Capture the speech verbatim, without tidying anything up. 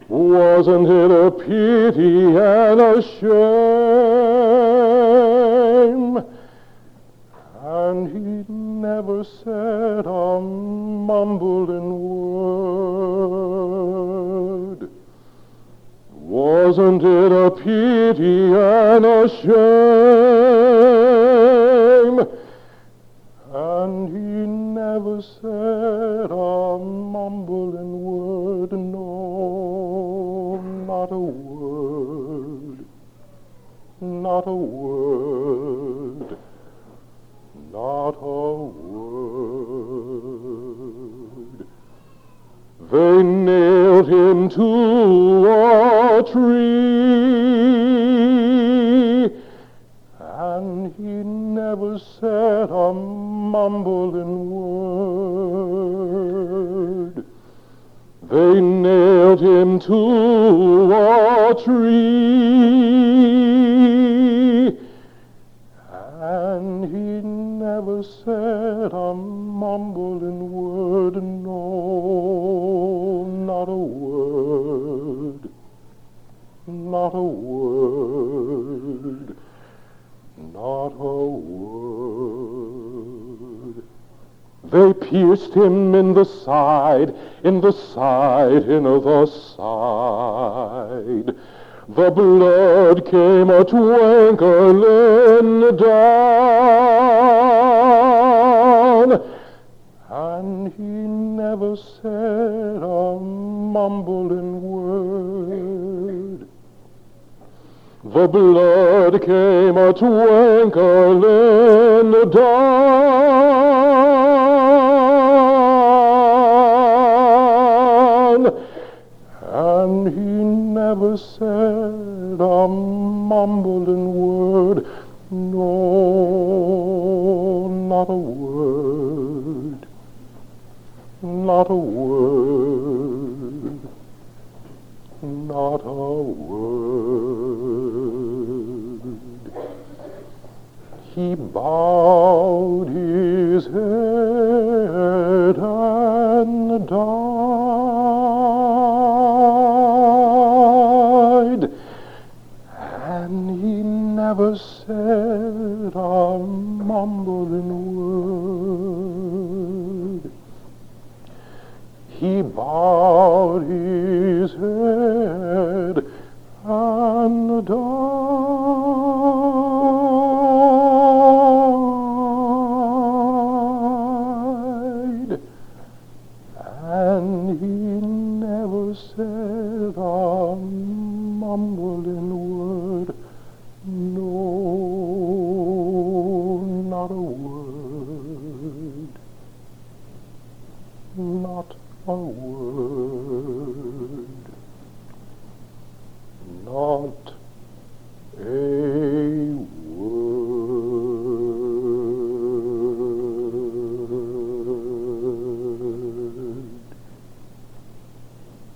Wasn't it a pity and a shame? And he never said a mumbling word. Wasn't it a pity and a shame? And he never said a mumbling word, no, not a word, not a word, not a word. They nailed him to a tree, and he never said a mumbling word. They nailed him to a tree, and he never said a mumbling word, no, not a word, not a word, not a word. They pierced him in the side, in the side, in the side. The blood came a twinkling down, and he never said a mumbling word. The blood came a twinkling down, and he never said a mumbling word, no, not a word, not a word, not a word. He bowed his head and died, and he never said a mumbling word. He bowed his head and died, and he never said